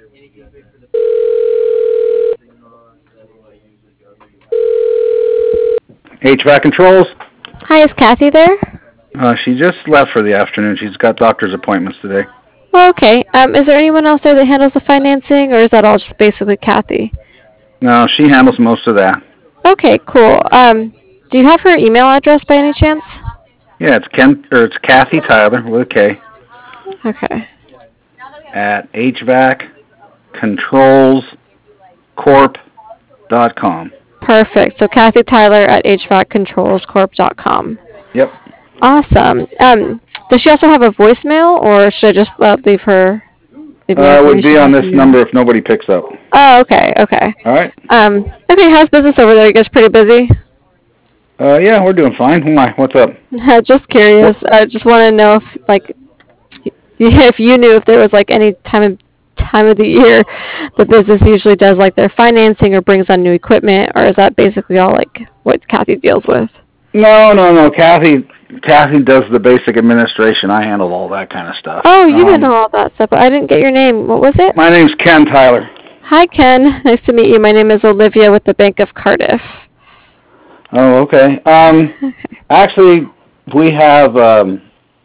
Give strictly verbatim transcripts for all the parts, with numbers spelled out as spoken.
H V A C Controls. Hi, is Kathy there? Uh, she just left for the afternoon. She's got doctor's appointments today. Oh, okay. Um, is there anyone else there that handles the financing, or is that all just basically Kathy? No, she handles most of that. Okay, cool. Um, do you have her email address by any chance? Yeah, it's Ken or it's Kathy Tyler with a K. Okay. At H V A C Controls Corp dot com. Perfect. So Kathy Tyler at H V A C Controls Corp dot com. Yep. Awesome. Um, does she also have a voicemail, or should I just uh, leave her? Leave Uh, it would be on this number if nobody picks up. Oh, okay, okay. All right. Um, okay. How's business over there? You guys pretty busy? Uh, yeah, we're doing fine. Why? What's up? Just curious. I just want to know if, like, if you knew if there was like any time of time of the year the business usually does like their financing or brings on new equipment, or is that basically all like what Kathy deals with? No, no, no. Kathy, Kathy does the basic administration. I handle all that kind of stuff. Oh, you um, handle all that stuff, but I didn't get your name. What was it? My name's Ken Tyler. Hi, Ken. Nice to meet you. My name is Olivia with the Bank of Cardiff. Oh, okay. Um, actually, we have um,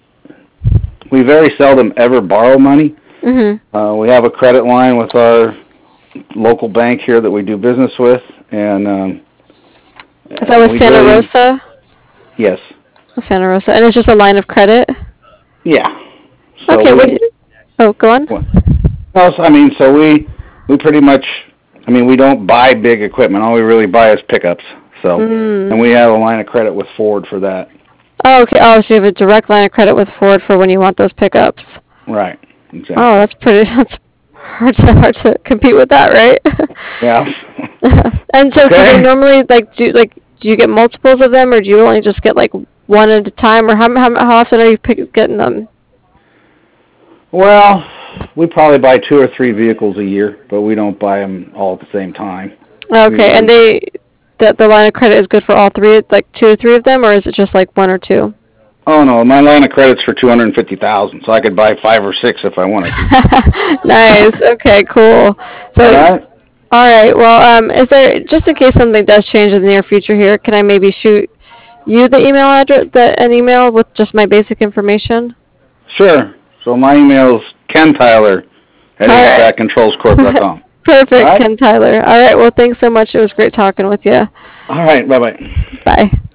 we very seldom ever borrow money. Mm-hmm. Uh, we have a credit line with our local bank here that we do business with, and um, is that with Santa really, Rosa? Yes. Santa Rosa, and it's just a line of credit. Yeah. So okay. We, What do you, oh, go on. Well, I mean, so we we pretty much, I mean, we don't buy big equipment. All we really buy is pickups. So, mm. and we have a line of credit with Ford for that. Oh, okay. Oh, so you have a direct line of credit with Ford for when you want those pickups. Right. Exactly. Oh, that's pretty. That's hard to hard to compete with that, right? Yeah. And so, okay. do they normally like do like do you get multiples of them, or do you only just get like one at a time, or how how how often are you pick, getting them? Well, we probably buy two or three vehicles a year, but we don't buy them all at the same time. Okay, we, and they that the line of credit is good for all three, like two or three of them, or is it just like one or two? Oh no, my line of credit's for two hundred and fifty thousand, so I could buy five or six if I wanted to. Nice. Okay. Cool. So. All right. All right. Well, um, is there just in case something does change in the near future here? Can I maybe shoot you the email address, the, an email with just my basic information? Sure. So my email is Ken Tyler at H V A C Controls Corp dot com. Perfect, right? Ken Tyler. All right. Well, thanks so much. It was great talking with you. All right. Bye bye. Bye.